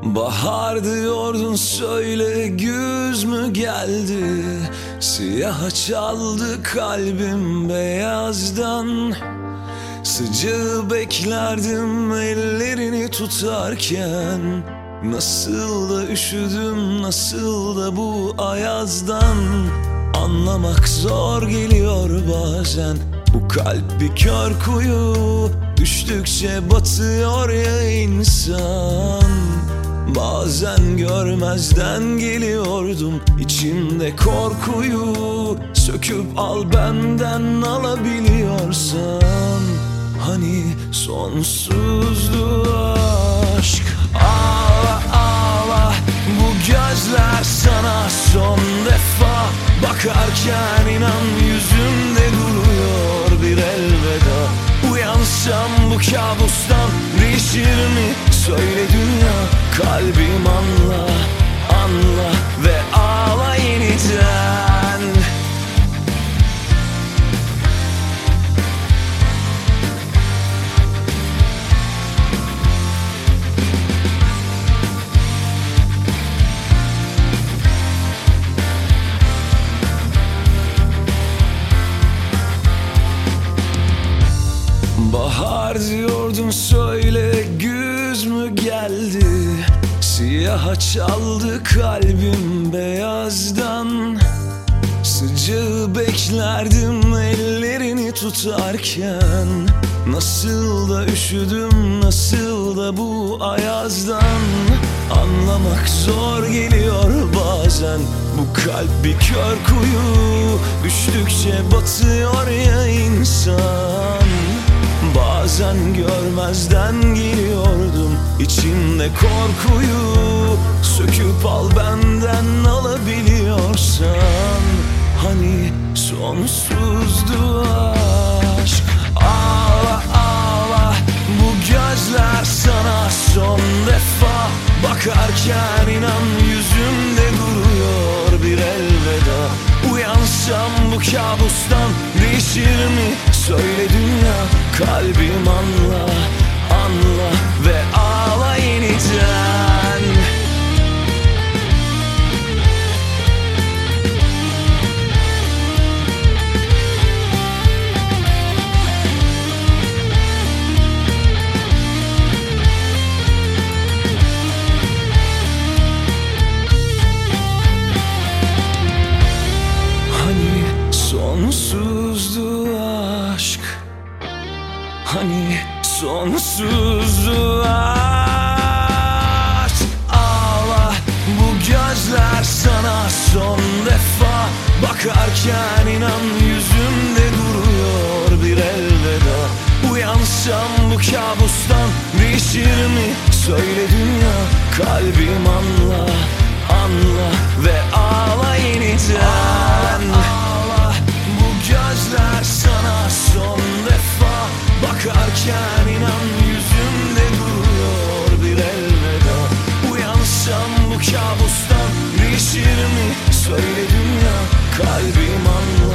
Bahar diyordun, söyle güz mü geldi? Siyaha çaldı kalbim beyazdan. Sıcağı beklerdim ellerini tutarken. Nasıl da üşüdüm, nasıl da bu ayazdan. Anlamak zor geliyor bazen. Bu kalp bir kör kuyu, düştükçe batıyor ya insan. Bazen görmezden geliyordum içimde korkuyu. Söküp al benden, alabiliyorsan. Hani sonsuzdu aşk. Ağla ağla, bu gözler sana son defa bakarken inan yüzümde duruyor bir elveda. Uyansam bu kabustan değişir mi? Söyle dünya, kalbim anla, anla ve ağla yeniden. Bahar diyordun, söyle güz mü geldi? Siyaha çaldı kalbim beyazdan. Sıcağı beklerdim ellerini tutarken. Nasıl da üşüdüm, nasıl da bu ayazdan. Anlamak zor geliyor bazen. Bu kalp bir kör kuyu, düştükçe batıyor ya insan. Bazen görmezden geliyordum içimde korkuyu. Söküp al benden, alabiliyorsan. Hani sonsuzdu aşk. Ağla ağla, bu gözler sana son defa bakarken inan yüzümde duruyor bir elveda. Uyansam bu kabustan değişir mi? Söyle dünya, kalbim anla, anla ve ağla yeniden. Hani sonsuzdu aşk. Hani sonsuzdu aşk. Ağla, bu gözler sana son defa bakarken inan yüzümde duruyor bir elveda. Uyansam bu kabustan değişir mi? Söyle dünya, kalbim anla, anla ve ağla yeniden. Ağla, bu gözler sana son defa bakarken inan yüzümde duruyor bir elveda. Uyansam bu kabustan değişir mi? Söyle dünya, kalbim anla.